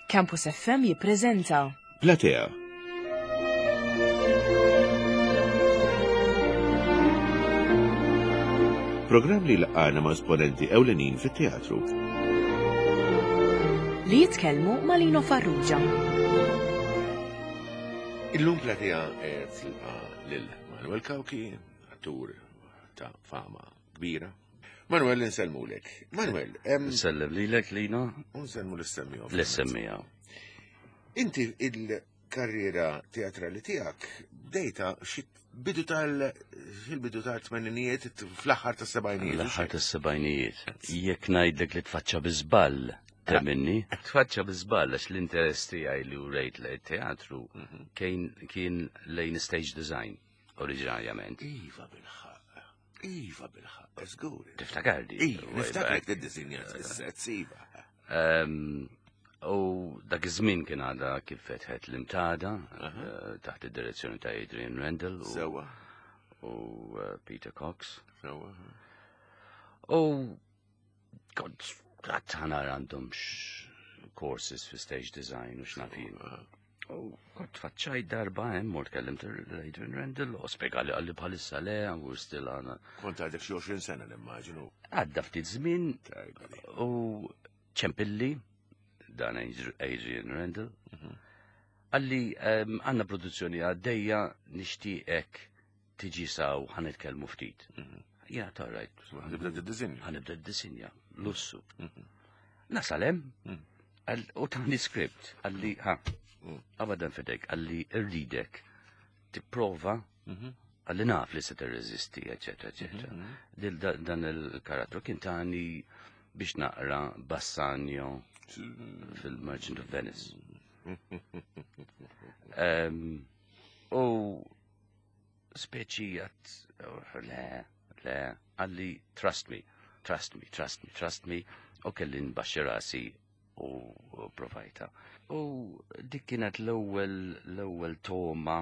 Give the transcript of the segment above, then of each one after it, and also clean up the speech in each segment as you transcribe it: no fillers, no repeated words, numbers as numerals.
Campus FM jippreżenta Platea. Programm li laqana ma' esponenti ewlenin fit-teatru. li jitkellmu ma' Lino Farrugia. Illum Platea tilqa lil Manuel Kawki, attur ta' fama kbira. Manuel, nsellmulek. Manuel, Nsellem lilek, Lino? Nsellmu l-istemmijaw. L-istemmijaw. Inti il-karriera teatrali tiegħek bdejta bidu tal-tmeninijiet fl-aħħar tas-sebgħinijiet. L-aħħar tas-sebgħinijiet. Jekk ngħidlek li tfaċċa biżball temminni, tfaċċa biżball għax l-interess tiegħi li urejt lejn teatru kien lejn stage design oriġinarjament. Iva bil-ħaq, żgur. Tiftakardi? Niftakrek tiddisinjat is-sett, iva. U dak iż-żmien kien għadha kif fetħet l-imtada taħt id-direzzjoni ta' Adrian Randall u Peter Cox. U kont għattħanar għandhom courses fi stage design u x'nafin. U kont faċċaj darba mort kellimt Adrian Randall u spjegali għalli bħalissa le we're still għana. Kont għadek xi 20 sena nimmaġinu. Għadda ftit żmien u ċempilli dan Adrian Randall, għalli għanna produzzjoni għaddejja nishtiqek tiġi saw ħanitkellmu ftit. Ja, tarrajt. Ħanibda d-dizinja. Ħanibda d-dizinja, lussu. Nasalem, u tani skript, għalli, għabadan fedek, għalli irridek, tipprova, għalli naf li se t-rezisti, eccetera, eccetera. Dan il-karattru kien tani biex naqra Bassanio fil-Merchant of Venice. U speċi le, għalli trust me, u kelli nbaxxi rasi u provajta. U dik kienet l-ewwel toma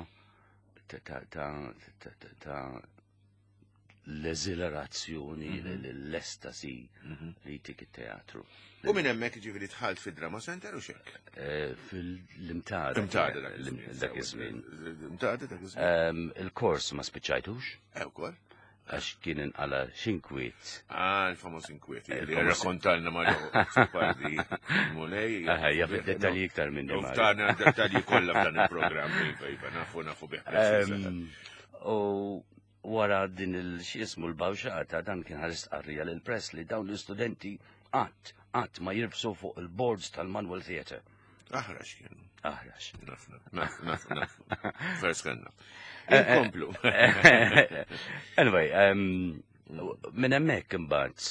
ta' l-eżilerazzjoni, l-estasi li tik il-teatru. U minn hemmhekk ġifieri tħalt fid-Drama Center u xek? Fil-imtada. Dak iż-żmien. Imtada dak iż-żmien. Il-kors ma spiċċajtux. Wkoll? Għax kien inqala x'inkwiet. Il-famoż inkwiet. Li rrakkontalna ma' parti mulej. Ja fid-dettalji iktar minn dim. Uftarna dettalji kollha f'dan il-programm iva, nafu bih. U wara din il-xismu l-bawxata dan kien ħares qarrija l-press li dawn l-istudenti qatt ma jirbsu fuq il-boards tal-Manuel Theatre. Aħrax kien. Aħrax. Naf. First kanna. Inkomplu. Anyway, minn hemmhekk imbagħad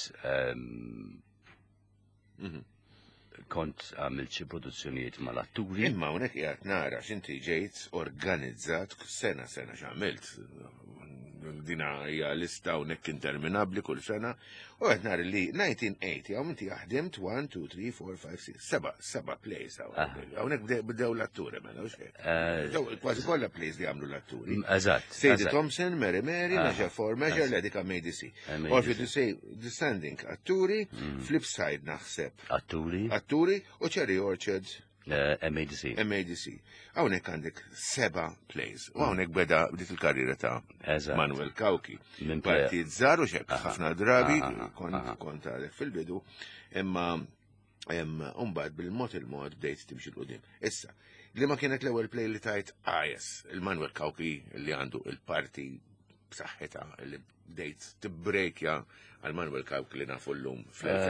kont għamilt xi produzzjonijiet mal-atturi. Imma hawnhekk qiegħed nara x'inti ġejt organizzat sena x'għamilt. Dina hija lista hawnhekk interminabbli kull sena, u qed nara li 1980 hawn inti ħdimt 1, 2, 3, 4, 5, 6, 7 plays hawnhekk bdew l-atturi mela hux kważi kollha plays li għamlu l-atturi. Eżatt. Sadie Thompson, Mary, Measure for Measure, Ledika Medici. Or if you say Descending, atturi, Flipside naħseb. Atturi u Cherry Orchard. MADC. Hawnhekk għandek 7 plays. U hawnhekk beda bdiet il-karriera ta' Manuel Kawki. Partijiet żgħar u xekk ħafna drabi kont għalek fil-bidu, imma mbagħad bil-mod bdejt timxi l-qudiem. Issa, li ma kienet l-ewwel play li tajt il-Manuel Kawki li għandu il-parti b'saħħitha li bdejt tibbrejkja għal Manuel Kawki li nafu llum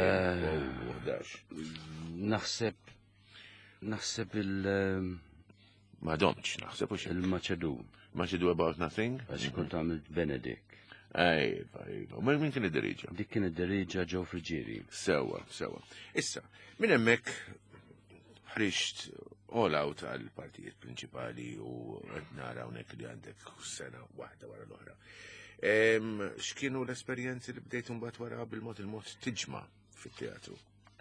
fl-2011. Naħseb Madomx, naħseb u il-Maċedu. Maċedu About Nothing? Għax kont għamilt Benedict. Iva. Min kien id-diriġa? Dik kien id-diriġa Joe Frigieri. Sewa. Issa, minn hemmhekk ħriġt all out għal partijiet prinċipali u qed nara hawnhekk li għandek sena waħda wara l-oħra. X'kienu l-esperjenzi li bdejtu mbagħad wara bil-mod tiġma fit-teatru?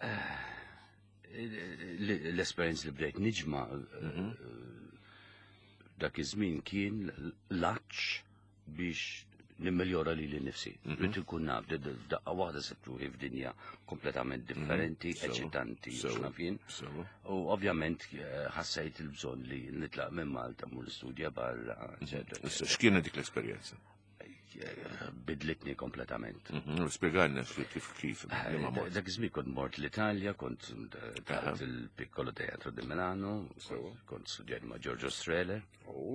L-esperienz li bdejt niġma dak iż-żmien kien l-aċċ biex nimmiljora li l-nifsi. Rrit ikun naf, daqqa waħda sebtu f'dinja kompletament differenti, eċitanti, xnafin. U ovvjament ħassajt il-bżon li nitlaq minn Malta mu l-studja barra, eccetera. X'kienet dik l-esperjenza? Bidlitni kompletament. Spiegħalna kif. Dak żmien kont mort l-Italja, kont tart il-Piccolo Teatro di Milano, kont studjajt ma' Giorgio Strehler.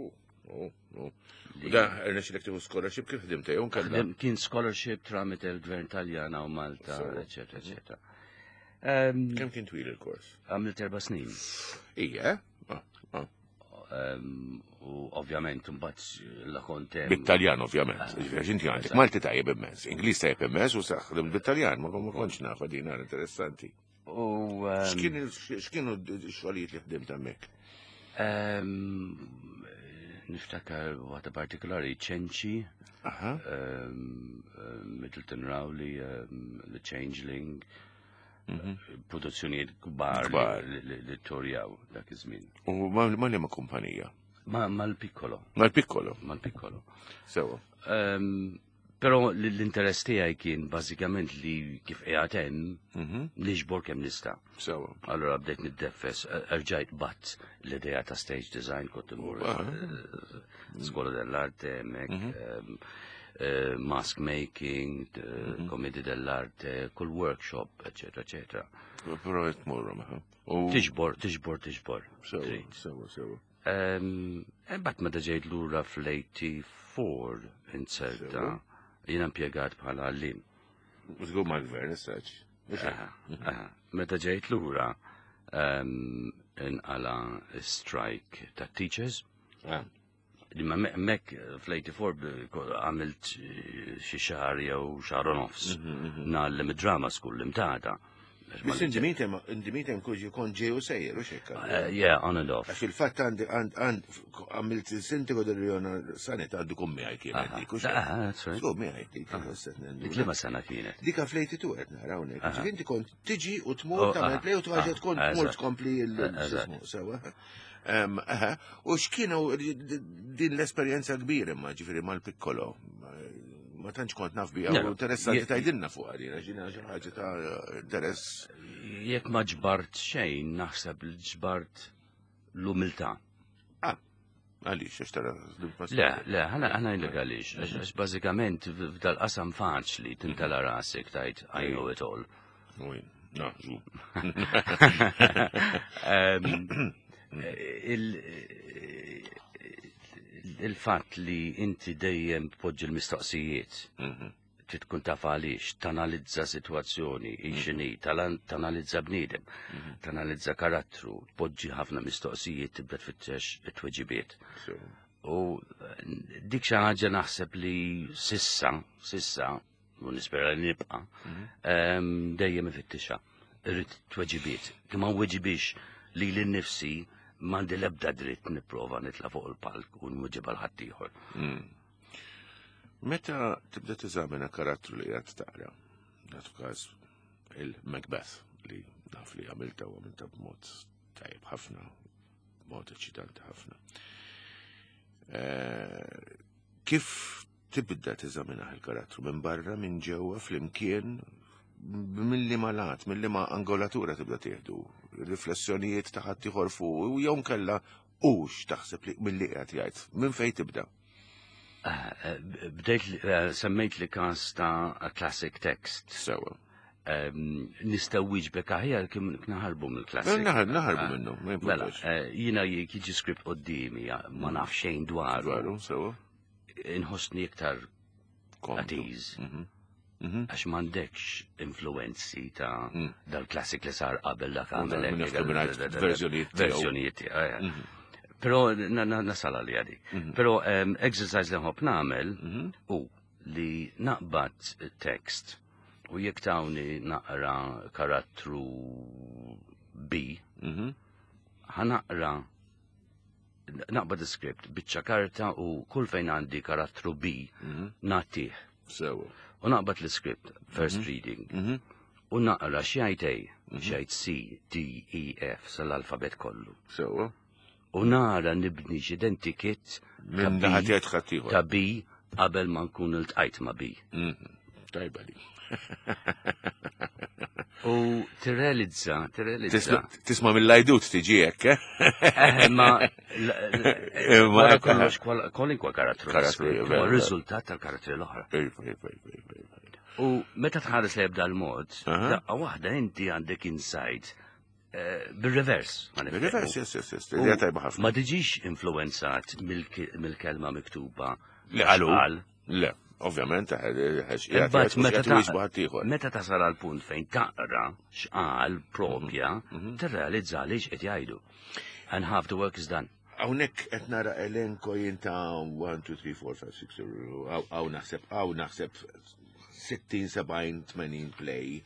Da, rnexilek tiħu scholarship kif ħdimt jom kalla? Kien scholarship tramet il-Gvern Taljana u Malta, eccetera, eccetera. Kem kien twil il-kors? Għamilt 4 snin. Ija? U ovvjament mbagħad la kontem. Bit-Taljan ovvjament. Ġinti għandek Malti tajjeb immens, Ingliż tajjeb immens u saħdem bit-Taljan, ma kontx naf din interessanti. X'kienu x-xogħlijiet li ħdimt hemmhekk? Niftakar waħda partikolari ċenċi, Middleton Rowley, The Changeling, produzzjonijiet kbar li torjaw dak iż-żmien. U ma li ma kumpanija? Mal-Piccolo. Mal-Piccolo? Mal-Piccolo. Sewa. Però l-interess tiegħi kien bażikament li kif qiegħed hemm li ġbor kemm nista'. Sewa. Allura bdejt niddeffes, erġajt batt l-idea ta' stage design kont imur Skola dell'Arte hemmhekk, mask making, komedi dell'arte, kull workshop, eccetera, eccetera. Però jtmurru maħa. Tiġbor. Sewa. Bat ma daġejt l-ura fl-84 inserta, jina impiegat bħala għallim. Użgu mal-gvern, s-saċ. Meta ġejt l-ura inqala strike ta' teachers. Imma mek fl-84 għamilt xi xahar jew xahar u nofs nagħllem id-drama school imtada. Bis indimitem kuġi kon ġeju sejjer, u xekka? Yeah, on and off. Għax il-fatt għamilt il-sintiku del-Rjona Sanet għaddu kummi għaj kienet dik, u xekka? Kummi għaj dik. Dik li ma sena kienet? Dika fl-82 għed narawnek. Ġifinti kont tiġi u tmur ta' play u t-għagġet kont tmur tkompli il-sismu, sewa. U xkienu din l-esperienza kbira ma ġifiri mal-Piccolo. Ma tantx kont naf bija u interessanti tajdinna fuq għadina, ġina ħaġa ta' interess. Jekk ma ġbart xejn, naħseb li ġbart l-umiltà. Għalix, għax tara. Le, ħana jillik għalix, għax bażikament f'dal-qasam faċli tintala rasek tajt I know it all. Il-fatt li inti dejjem tpoġġi l-mistoqsijiet, tkun taf għaliex, tanalizza situazzjoni, x'inhi, tanalizza bniedem, tanalizza karattru, tpoġġi ħafna mistoqsijiet tibda tfittex it-tweġibiet. U dik xi ħaġa naħseb li sissa, u nispera li nibqa', dejjem ifittixa. Irrid tweġibiet. Kemm ma nweġibix li l-nifsi mandi l-ebda dritt nipprova nitla' fuq il-palk u nweġib għal ħadd ieħor. Meta tibda tiżamina karattru li qed taqra, nagħtu każ il-Macbeth li naf li għamilta u għamilta b'mod tajjeb ħafna, b'mod eċitanti ħafna. Kif tibda tiżamina il-karattru minn barra, minn ġewwa, flimkien, mill-li ma lat, mill-li ma angolatura tibda tieħdu, riflessjonijiet ta' ħadd ieħor fuq, u jew nkella hux taħseb li mill-li qed jgħid, minn fejn tibda? Bdejt semmejt li każ ta' classic text. Sewa. Nistgħu wieġbek aħjar kien naħarbu mill-classic. Naħarbu minnu, ma jimpurtax. Jiena jiġi skript qoddimi, ma naf xejn dwaru. Sewa. Inħossni iktar at ease. Għax m'għandekx influenzi ta' dal-klassik li sar qabel dak għamel verżjonijiet. Però nasal li għadi. Però exercise li ħobb nagħmel u li naqbad tekst u jekk tawni naqra karattru B, ħanaqra naqbad iskript biċċa karta u kull fejn għandi karattru B nagħtih. U naqbad l-script, first reading, u naqra xjajt A, xjajt C, D, E, F, sal-alfabet kollu. U nara nibni ġidentikiet ta' B qabel ma nkun iltqajt ma' bi. Tajba li. U tirrealizza. Tisma' mill-lajdut tiġi hekk, Ma wara kollox kwalinkwa karattru. Ir-riżultat tal-karattri l-oħra. U meta tħares li jibda l-mod, daqqa waħda inti għandek insight bil-revers. Bil-revers, yes. Ma tiġix influenzat mill-kelma miktuba. Li għalu? Le, ovvjament, meta tasal għal punt fejn taqra x'qal propja, tirrealizza li x'qed jgħidu. And half the work is done. Hawnhekk qed nara elenko jinta 1, 2, 3, 4, 5, 6, għaw naħseb 60, 70, 80 play.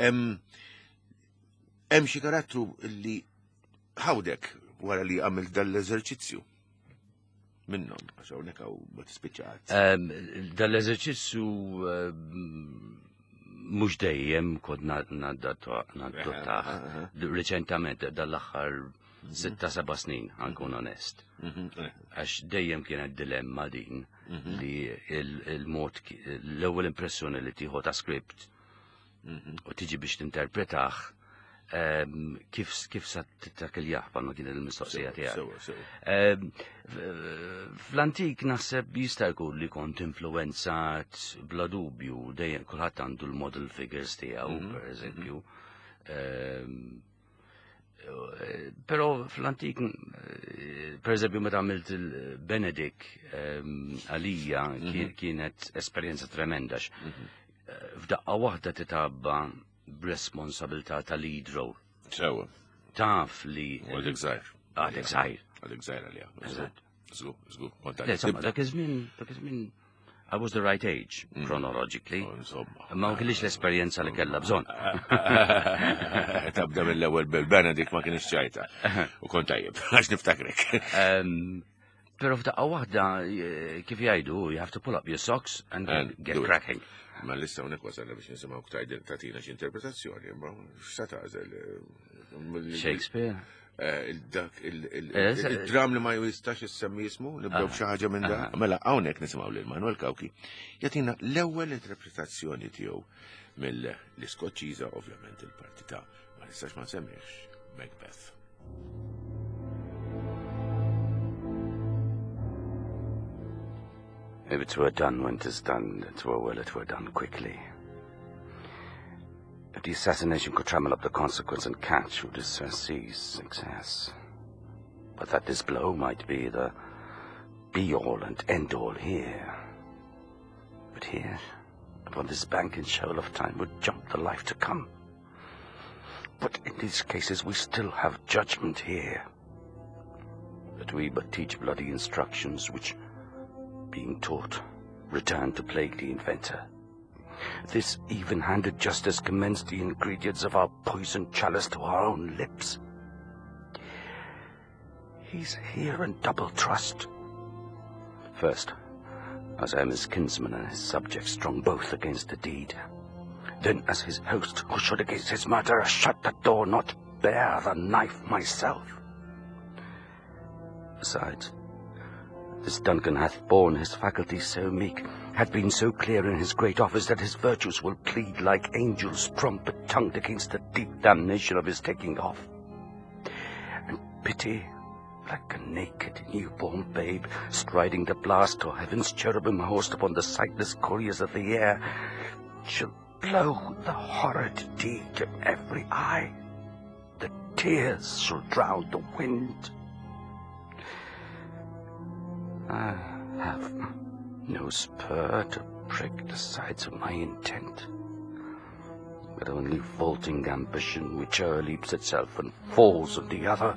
Hemm xi karattru li ħawdek wara li għamil dal-eżerċizzju. Minnhom, għax hawnhekk hawn ma tispiċċat. Dal-eżerċizzju mhux dejjem kont naddottaħ. Reċentament dal-aħħar 6-7 snin ħankun onest. Għax dejjem kienet dilemma din li il-mod l-ewwel impressjoni li tieħu ta' script u tiġi biex tinterpretaħ kif sa tittak il-jaħba ma kien il-mistoqsija tiegħek. Fl-antik naħseb jista' jkun li kont influenzat bla dubju dejjem kulħadd għandu l-model figures tiegħu, pereżempju. Però fl-antik, pereżempju meta għamilt il-Benedict għalija kienet esperjenza tremenda. F'daqqa waħda titabba b'responsabilità ta' lead role. Sewa. Taf li. Għadek zaħir. Għadek zaħir. Għadek zaħir għalija. Zgur. Dak iż-żmien, I was the right age, chronologically. Ma kellix l-esperjenza li kellha bżonn. Tabda mill-ewwel bil-Benedict ma kienx ċajta. U kont tajjeb, għax niftakrek. Però f'daqqa waħda kif jgħidu, you have to pull up your socks and get cracking. Ma l-issa unek wasalna biex nisimaw ktajdin tatina x'interpretazzjoni, ma x'satażel. Shakespeare? Il-dram li ma jistax jissemmi jismu, nibdew b'xi ħaġa minn da. Mela hawnhekk nisimgħu lil Manuel Kawki jagħtina l-ewwel interpretazzjoni tiegħu mill-Iskoċċiża, ovvjament il-parti ta' ma nistax ma nsemmihx Macbeth. If it were done when 'tis done, it were done quickly. If the assassination could trammel up the consequence and catch would seize success. But that this blow might be the be-all and end-all here. But here, upon this bank and shoal of time, would jump the life to come. But in these cases we still have judgment here. That we but teach bloody instructions which, being taught, return to plague the inventor. This even-handed justice commends the ingredients of our poisoned chalice to our own lips. He's here in double trust. First, as I am his kinsman and his subject, strong both against the deed. Then as his host, who should against his murderer shut the door, not bear the knife myself. Besides, this Duncan hath borne his faculties so meek, hath been so clear in his great office, that his virtues will plead like angels trumpet-tongued against the deep damnation of his taking off. And pity, like a naked newborn babe, striding the blast to heaven's cherubim host upon the sightless couriers of the air, shall blow the horrid deed to every eye. The tears shall drown the wind. I have no spur to prick the sides of my intent, but only vaulting ambition which o'erleaps itself and falls on the other.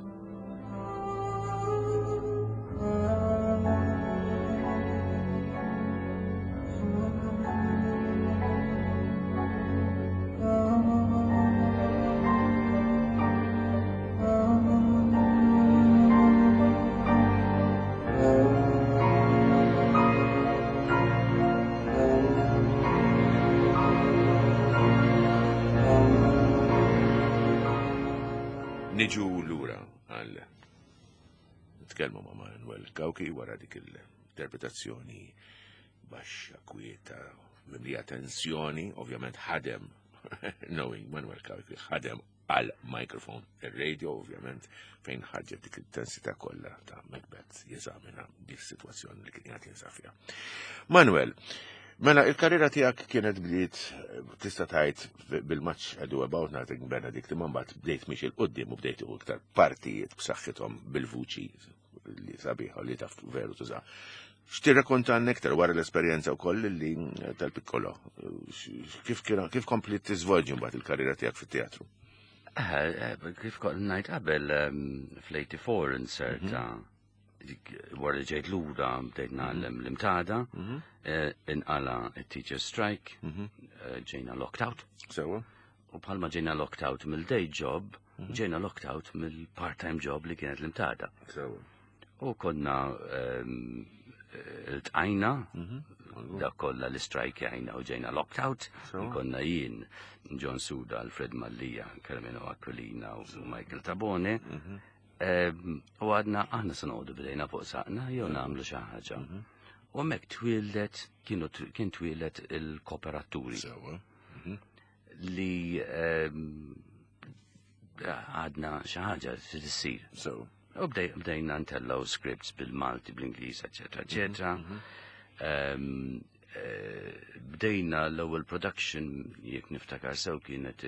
Niġu lura għal nitkellmu ma' Manuel Kawki wara dik l-interpretazzjoni baxxa, kwieta, mimlija tensjoni, ovvjament ħadem, knowing Manuel Kawki, ħadem għal microphone, il-radio, ovvjament, fejn ħarġet dik il-tensità kollha ta' Macbeth jeżamina dik is-sitwazzjoni li kien qed jinsab fiha. Manuel, mela il-karriera tiegħek kienet bdiet tista' tgħid bil-match Edu About Nothing Benedict imma mbagħad bdejt miex il-qudiem u bdejt iktar partijiet b'saħħithom bil-vuċi li sabiħa li taf veru tuża. X'tirrakkontan nektar wara l-esperjenza wkoll li tal-pikkolo. Kif kompli tiżvolġi mbagħad il-karriera tiegħek fit-teatru? Kif kont ngħid qabel fl-84 inserta wara li ġejt lura bdejt nagħlem l-imtada, inqala t-teacher strike, ġejna locked out. Sewa. U bħalma ġejna locked out mill-day job, ġejna locked out mill-part-time job li kienet l-imtada. Sewa. U konna l-tqajna, da kolla l-strike jajna u ġejna locked out, konna jien, John Suda, Alfred Mallija, Carmelo Aquilina u Michael Tabone, u għadna aħna sanodu bdejna fuq saqna, jew namlu xi ħaġa. U hemmhekk kien twielet il-kooperaturi li għadna xi ħaġa tissir. U bdejna ntellaw scripts bil-Malti, bl-Ingliż, eċetera, eċetera. Bdejna l-ewwel production jekk niftakar sew kienet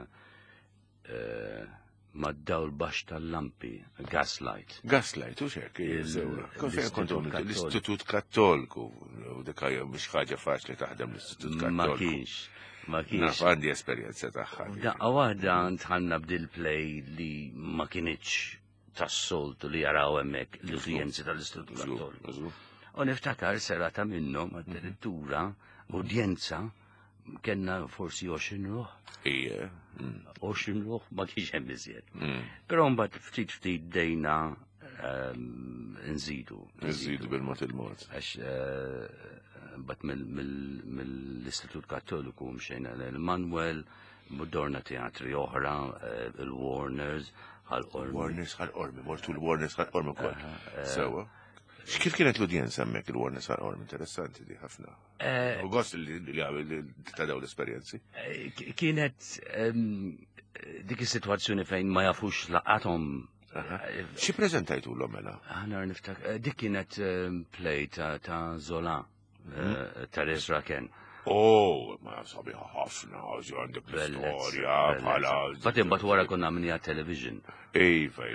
mad-dawl baxx tal-lampi, Gaslight. Gaslight, u xek, l-Istitut Kattoliku, u dekajja mhix ħaġa faċli taħdem l-Istitut Kattoliku. Ma kienx. Naf għandi esperjenza tagħha. Daqqa waħda tħanna b'dil-play li ma kienitx tas-soltu li jaraw hemmhekk l-udjenzi tal-Istitut Kattoliku. U niftakar serata minnhom għad-direttura udjenza kenna forsi 20 ruħ. Ija. 20 ruħ ma kienx hemm iżjed. Però mbagħad ftit dejna nżidu. Nżidu bil-mod il-mod. Għax mbagħad mill-Istitut Kattoliku mxejna l-Manuel, mudorna teatri oħra, il-Warners, Warners ħal-Ormi, mortu l-Warners ħal-Ormi kol. Sewa. Kif kienet l-udjenza hemmhekk il-Warners ħal-Ormi? Interessanti di ħafna. U gost li tadaw l-esperjenzi. Kienet dik is-sitwazzjoni fejn ma jafux laqathom. Xi preżentajtu l mela? Aħna niftakar, dik kienet play ta' Zola, Teres Raken. Ma sabiħa ħafna, għandek l-istorja, bħala. Fatim, bat wara konna minja television. Iva.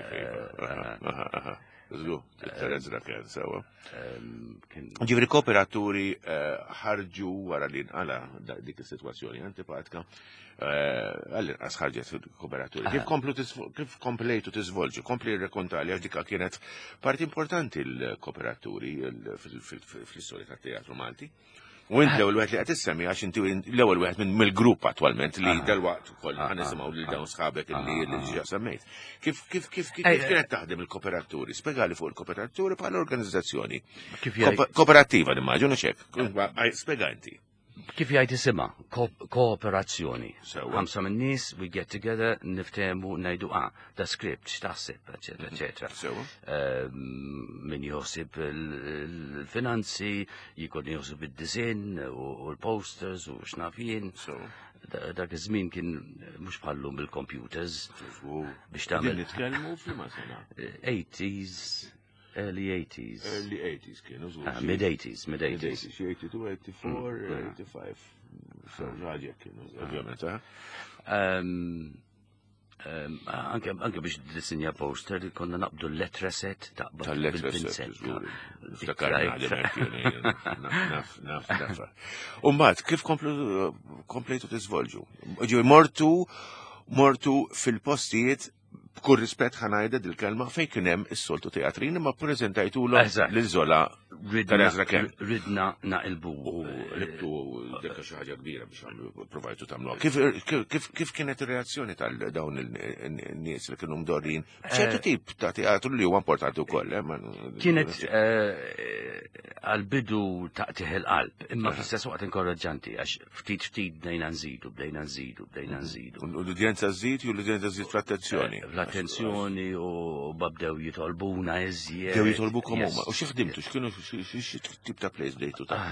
Zlu, Terezra kien sewa. Ġivri kooperaturi ħarġu wara li nqala dik is-sitwazzjoni antipatika. Għallin ħarġet kooperaturi. Kif komplejtu tiżvolġu, kompli rekontali għax dikka kienet parti importanti l-kooperaturi fl-istorja tat-teatru Malti. U int l-ewwel wieħed li qed issemmi għax inti l-ewwel wieħed mill-grupp attwalment li dalwaqt ukoll ħanisimgħu lil dawn sħabek li ġa semmejt. Kif kienet taħdem il-kooperaturi? Spjegali fuq il-kooperaturi bħala organizzazzjoni. Kooperattiva nimmaġinu xek. Spjega inti. Kif jgħid isimha? Kooperazzjoni. Ħamsa min-nies, we get together, niftehmu ngħidu da script, x'taħseb, eċetera, eċetera. Min joħsib il-finanzi, jkun joħsib id-disinn u l-posters u x'naf jien. Dak iż-żmien kien mhux bħallum bil-computers biex tagħmel. Nitkellmu f'liema sena. 80s. Early 80s. Early 80s kienu żgur. Mid-80s. 82, 84, 85. So ħaġa kienu, ovvjament, Anke biex disinja poster konna naqbdu l-letraset taqbad bil-pinsel. Naf. Umbat, kif komplejtu tiżvolġu? Mortu fil-postijiet b'kull rispett ħanajda dil-kelma fejn kien hemm is-soltu teatrin imma ppreżentajtulhom lil-Zola Terezra Ken. Ridna naqilbu. Ribtu dekka xi ħaġa kbira biex provajtu tagħmluha. Kif kienet ir-reazzjoni tal dawn in-nies li kienu mdorrin b'ċertu tip ta' teatru li huwa importanti wkoll. Kienet għal-bidu taqtih il-qalb, imma fl-istess waqt inkoraġġanti għax ftit bdejna nżidu. U l-udjenza żżid u l-udjenza żżid fl-attenzjoni. l-attenzjoni u babdew jitolbuna iżjed. Dew jitolbukom huma. U xi ħdimtu, x'kienu xi tip ta' place bdejtu ta'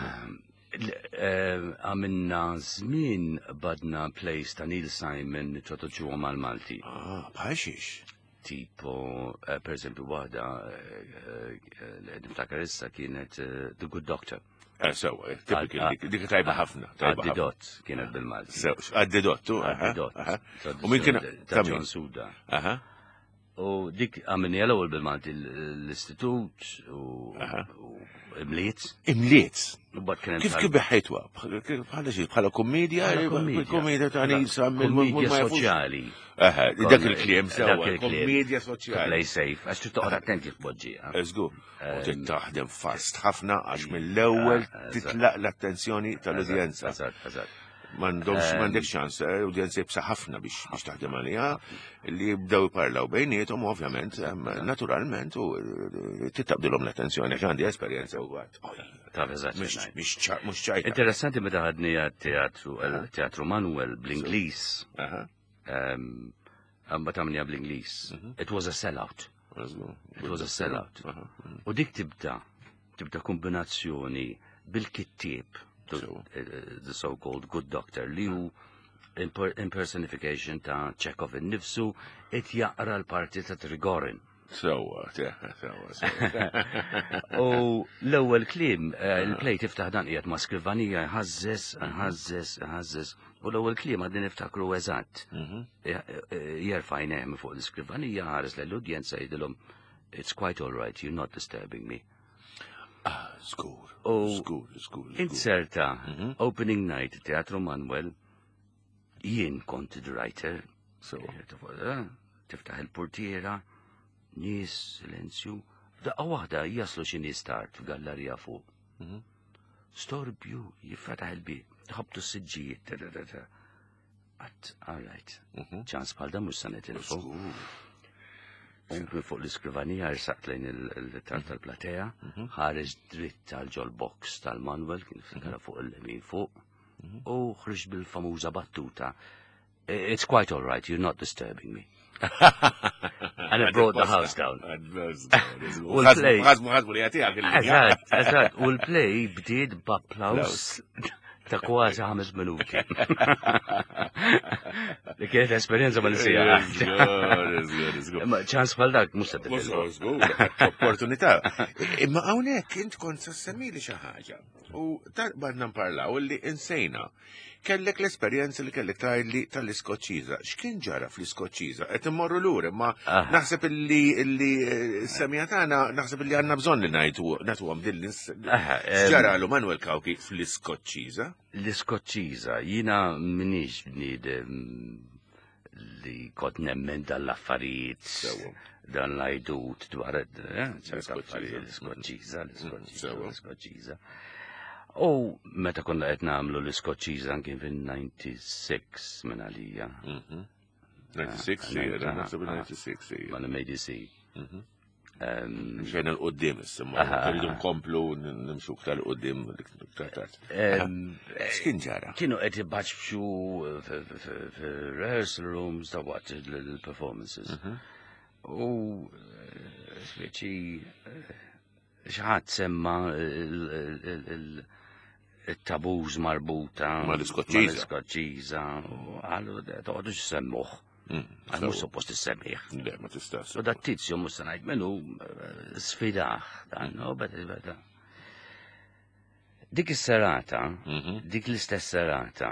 għamilna żmien badna place ta' Neil Simon introduċuhom mal-Malti. Bħal xiex? Tipo, per esempio, waħda niftakar issa kienet The Good Doctor. Sewa, dik tajba ħafna. Għaddidot kienet bil-Malti. Għaddidot, tu? Għaddidot. U min kien ta' John Suda. U dik għamilni għal-ewwel bil-Malti l-istitut u imliet. Imliet? Kif beħħejtwa? Bħala komedja? Komedja ta' nisa. Komedja soċjali. Dak il-kliem sewa. Komedja soċjali. Play safe. Għax toqgħod attenti f'poġġija. Eżgu. U taħdem fast ħafna għax mill-ewwel titlaq l-attenzjoni tal-udjenza. M'għandek ċans, udjenza jibsa ħafna biex taħdem għaliha li jibdew jparlaw bejniethom ovvjament, naturalment u tittabdilhom l-attenzjoni għax għandi esperjenza wkoll. Mhux ċajta. Interessanti meta ħadni għat-teatru Manuel bl-Ingliż. Għamba tamnija bl-Ingliż. It was a sellout. It was a sellout. U dik tibda kombinazzjoni bil-kittieb, the so-called Good Doctor, li hu impersonification ta' Chekhov innifsu et jaqra l-parti ta' Trigorin. Sewa. U l-ewwel kliem, il-play tiftaħ dan qiegħed ma' skrivanija ħażżes. U l-ewwel kliem għaddin niftakru eżatt. Jerfa' jneħmi fuq l-iskrivanija ħares l-udjenza jgħidilhom it's quite all right, you're not disturbing me. Skur. Inserta, opening night, Teatru Manuel, jien konti d-writer. Tiftaħ il-portiera, nies, silenzju. Daqqa waħda jaslu xi nies tard f'gallerija fuq. Storbju, jiffetaħ il-bib, ħabtu s-sidġijiet. All right. ċans bħal da mhux se nitilfu. Unklu fuq l-iskrivanija jirsaqt lejn il-tar tal-platea, ħareġ dritt tal-ġol box tal-Manuel, kien fikra fuq il-lemin fuq, u ħriġ bil-famuża battuta. It's quite all right, you're not disturbing me. And it brought the house down. U l-play bdiet b'applaus ta' kważi 5 minuti. Li kienet esperienza ma nisija. ċans bħal dak mhux se opportunità. Imma hawnhekk int kont semmili xi ħaġa. U badna nparlaw li insejna. Kellek l-esperjenza li kellek tgħidli tal-iskoċċiża. X'kien ġara fl-iskoċċiża? Qed immorru lura, ma naħseb illi s-semija tagħna naħseb illi għandna bżonn li nagħtuhom din ġaralu Manuel Kawki fl-iskoċċiża. L-iskoċċiża jiena minix bniedem li kont nemmen dal-affarijiet dan l-ajdut dwar ċerta affarijiet l-iskoċċiża. U meta konna qed nagħmlu l-iskoċċiża kien fin-96 minn għalija. 96, ma l-MADC. Xejn il-qoddim issemma, rridu nkomplu nimxu ktar qoddim l-trattat. X'kien ġara? Kienu qed ibaċċu rehearsal rooms ta' waqt il-performances. U speċi xi ħadd semma il-tabuż marbuta ma l-iskoċċiża u għallu toqgħodux semmuh. Għal mhux suppost issemmiħ. Le, ma tistax. U dat tizju mhux se ngħid minnu sfidaħ dan, beta. Dik is-serata, dik l-istess serata,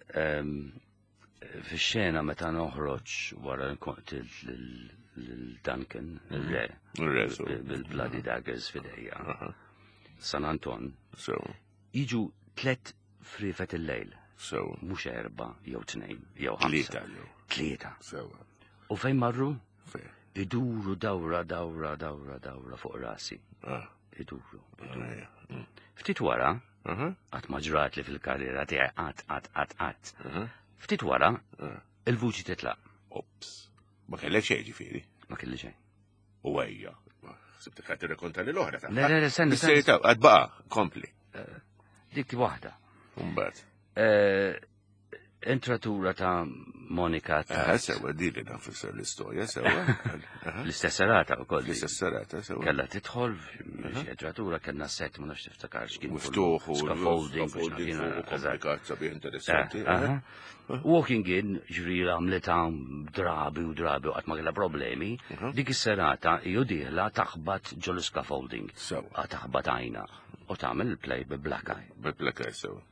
fix-xena meta noħroġ wara l-Duncan, il-re, bil-Bloody Daggers fidejja, San Anton, jiġu 3 frifet il-lejl. Mux 4, jew 2, jew 5. 3. U fejn marru? Iduru dawra fuq rasi. Iduru. Ftit wara, għat maġrat li fil-karriera tiegħi għat. Ftit wara, il-vuċi titlaq. Ops. Ma kellek xejn ġifieri? Ma kelli xejn. U għajja. Sibtek ħadd irrekonta li l-oħra ta' Le, senna. Għad baqa, kompli. Dik waħda. Mbagħad. entratura ta' Monika ta' sewa di li nafisser l-istorja, sewa. L-istess serata u koll. L-istess serata, sewa. Kalla titħol, entratura kellna set ma nafx tiftakarx kien. Miftuħ u scaffolding. Komplikat sabiħ interessanti. Walking in, ġviri għamleta drabi u għat ma kella problemi, dik is-serata ju diħla taħbat ġol scaffolding. Taħbat għajna. U tagħmel il-play bil-black eye. Bil-black eye, sewa.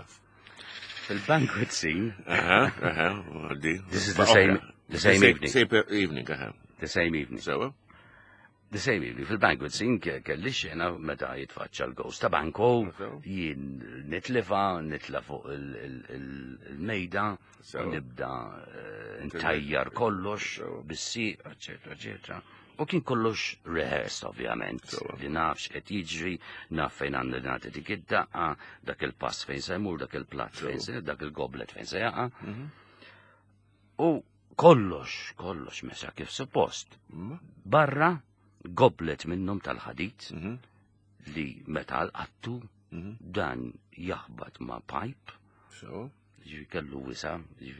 The scene. This is the same evening. Same evening, The same evening. So? The same evening. Fil-banquet scene kelli xena meta jitfaċċa l-ghost ta' banko, jien nitla fuq il-mejda, nibda ntajjar kollox, bis-sieq, eccetera. U kien kollox rehearsed, ovvjament. Li nafx qed jiġri, naf fejn għandu nagħti dik id-daqqa, dak il-pass fejn se jmur, dak il-platt fejn se, dak il-goblet fejn se jaqa'. U kollox mesa kif suppost. Barra goblet minnhom tal-ħadid li meta l-qattu dan jaħbad ma' pipe. Ġifi kellu wisa,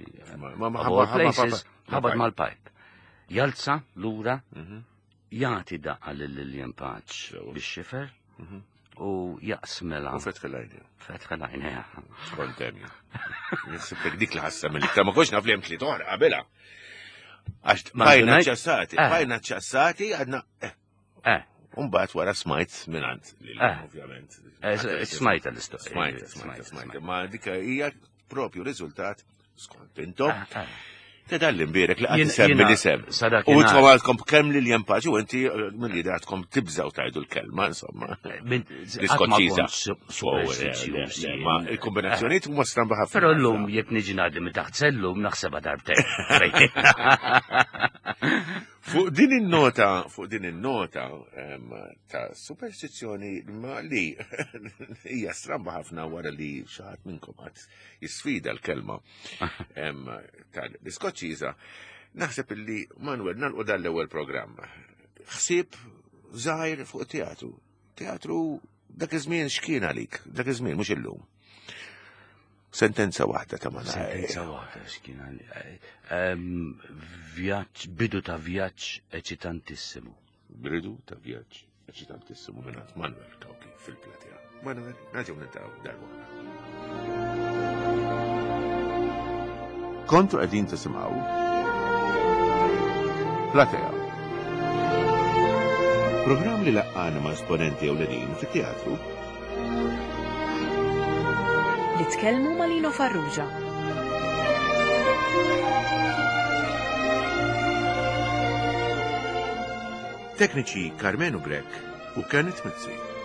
ħabad mal-pipe. Jalza lura jagħti daqqa lil-Lillian Patch bix-xifer u jaqsmela. U fetħelajna. Fetħelajna, spontanju. Nisibek dik li ħassa mill-iktar ma konx naf li hemm tliet oħra qabelha. Għax bajna ċassati għadna. Umbagħad wara smajt minant ovvjament. Smajta l-istorja. Smajta. Ma dik hija propju riżultat skont intom. Tedallim birek li għad semmi l-isem. U tkomadkom kemm Lillian Patch u inti mill-li daħtkom tibżaw tajdu l-kelma, insomma. L-iskoċċiza. Ma il-kombinazzjoniet huma stramba ħafna. Però l-lum jekk niġi ngħaddi minn taħt sellum naħsebha darbtejn. Fuq din il-nota ta' superstizzjoni ma li hija stramba ħafna wara li xaħat minnkom għad jisfida l-kelma tal-iskoċċiża, naħseb illi Manuel nalqu dal-ewwel programm. Ħsieb żgħir fuq teatru. Teatru dak iż-żmien x'kien għalik, dak iż-żmien mhux illum. Sentenza waħda ta' malaj. Sentenza waħda x'kien għalik. Bidu ta' vjaġġ eċitantissimu. Bidu ta' vjaġġ eċitantissimu mingħand Manuel Kawki fil-platja. Manuel, naġew nintaw darba. Kontu qegħdin tisimgħu Platea. Programm li laqqana ma' esponenti ewlenin fit-teatru li tkellmu ma' Lino Farrugia. Tekniċi Carmenu Grek u Kenneth Mizzi.